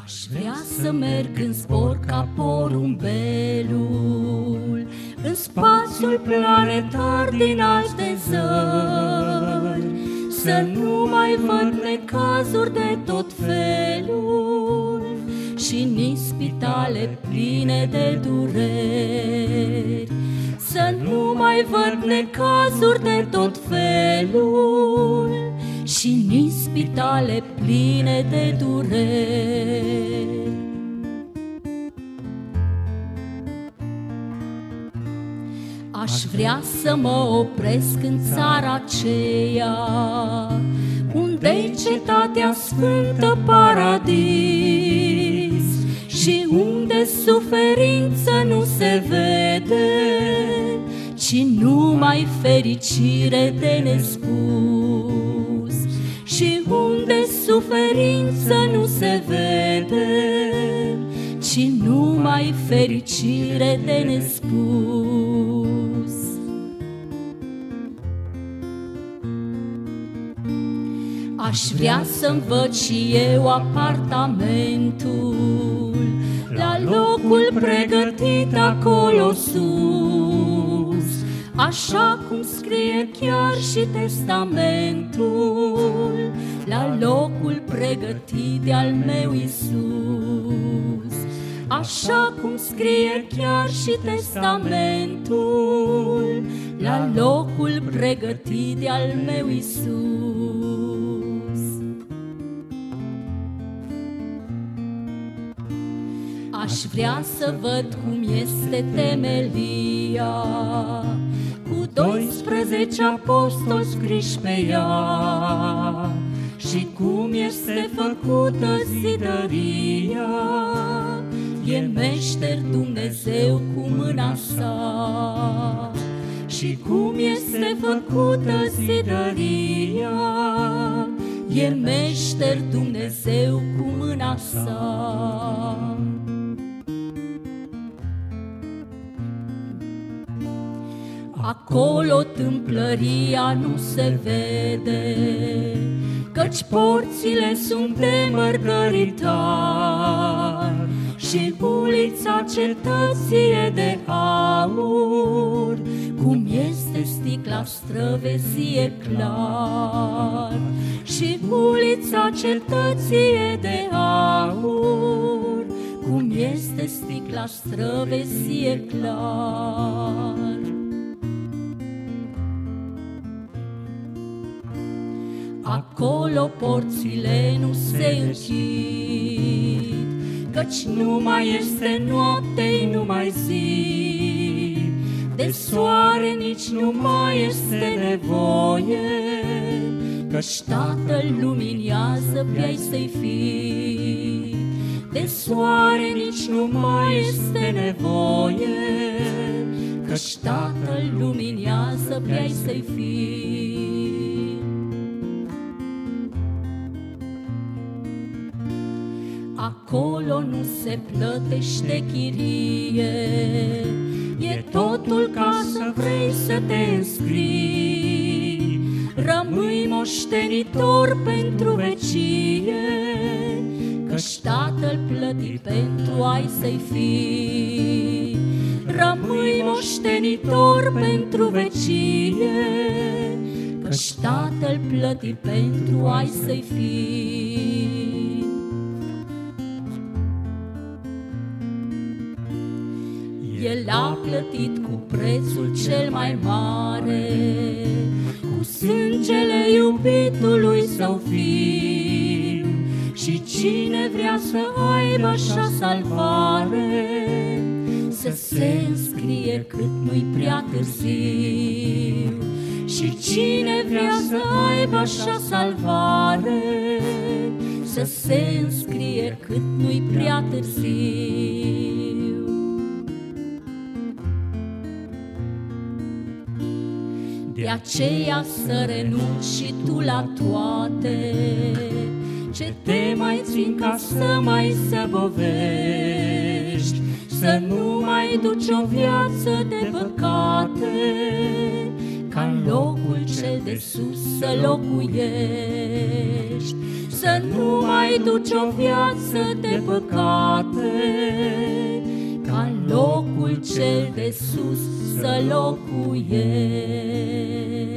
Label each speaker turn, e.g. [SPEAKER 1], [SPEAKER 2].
[SPEAKER 1] Aș vrea să merg în zbor ca porumbelul, în spațiul planetar din alte zări, să nu mai văd necazuri de tot felul și nici spitale pline de dureri. Să nu mai văd necazuri de tot felul și nici spitale pline de dureri. Aș vrea să mă opresc în țara aceea, unde-i cetatea sfântă paradis și unde suferință nu se vede, ci numai fericire de nespus. Și unde suferință nu se vede, ci numai fericire de nespus. Aș vrea să-mi văd și eu apartamentul la locul pregătit acolo sus, așa cum scrie chiar și testamentul, la locul pregătit de-al meu Iisus. Așa cum scrie chiar și testamentul, la locul pregătit de-al meu Iisus. Aș vrea să văd cum este temelia, cu 12 apostoli scriși pe ea, și cum este făcută zidăria. E meșter Dumnezeu cu mâna sa. Și cum este făcută zidăria, e meșter Dumnezeu cu mâna sa. Acolo tâmplăria nu se vede, căci porțile sunt de mărgăritar și ulița cetății e de aur, cum este sticla străvezie clar. Și ulița cetății e de aur, cum este sticla străvezie clar. Acolo porțile nu se închid, căci nu mai este noapte, nu mai zi. De soare nici nu mai este nevoie, căci Tatăl luminează pe-ai să-i fii. De soare nici nu mai este nevoie, căci Tatăl luminează pe-ai să-i fii. Acolo nu se plătește chirie, e totul ca să vrei să te înscrii. Rămâi moștenitor pentru vecie, căci Tatăl plătit pentru ai să-i fii. Rămâi moștenitor pentru vecie, căci Tatăl plătit pentru ai să-i fii. El a plătit cu prețul cel mai mare, cu sângele iubitului său fiu. Și cine vrea să aibă așa salvare, să se înscrie cât nu-i prea târziu. Și cine vrea să aibă așa salvare, să se înscrie cât nu-i prea târziu. De aceea să renunți și tu la toate ce te mai țin ca să mai zăbovești, să nu mai duci o viață de păcate, ca în locul cel de sus să locuiești, să nu mai duci o viață de păcate, ca în locul cel de sus să locuiești.